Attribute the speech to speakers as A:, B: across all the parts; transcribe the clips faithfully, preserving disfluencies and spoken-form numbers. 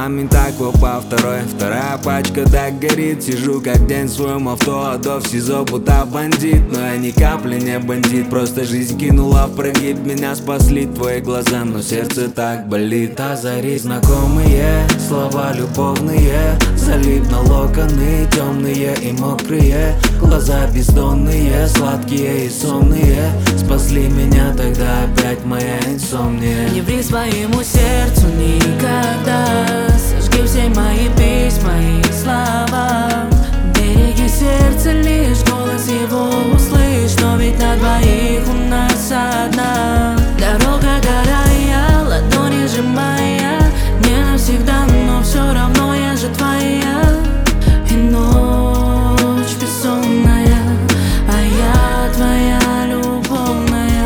A: Момент аквапа, второй, вторая пачка так горит. Сижу как день в своем авто, а до в СИЗО будто бандит. Но я ни капли не бандит, просто жизнь кинула в прогиб. Меня спасли твои глаза, но сердце так болит. Озари знакомые слова любовные, залип на локоны темные и мокрые. Глаза бездонные, сладкие и сонные, спасли меня тогда опять моя инсомния.
B: Не ври своему сердцу никогда, сожги все мои письма и слова. Береги сердце, лишь голос его услышь. Но ведь на двоих у нас одна дорога дорогая, ладони сжимая. Не навсегда, но все равно я же твоя. И ночь бессонная, а я твоя любовная.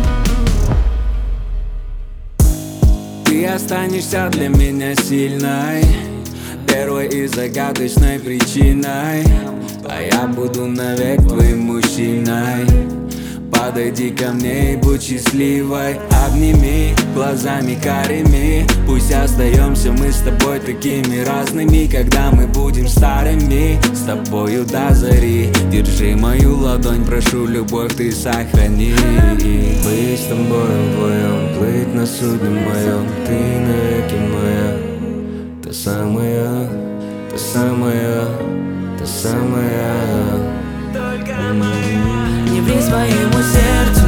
A: Ты останешься для меня сильной, первой и загадочной причиной, а я буду навек твоим мужчиной. Подойди ко мне и будь счастливой, обними глазами карими. Пусть остаемся мы с тобой такими разными, когда мы будем старыми. С тобою до зари, держи мою ладонь, прошу, любовь ты сохрани. Быть с тобой вдвоем, плыть на судне моем, ты навеки моя. Та самая, та самая, та самая.
B: Не ври своему сердцу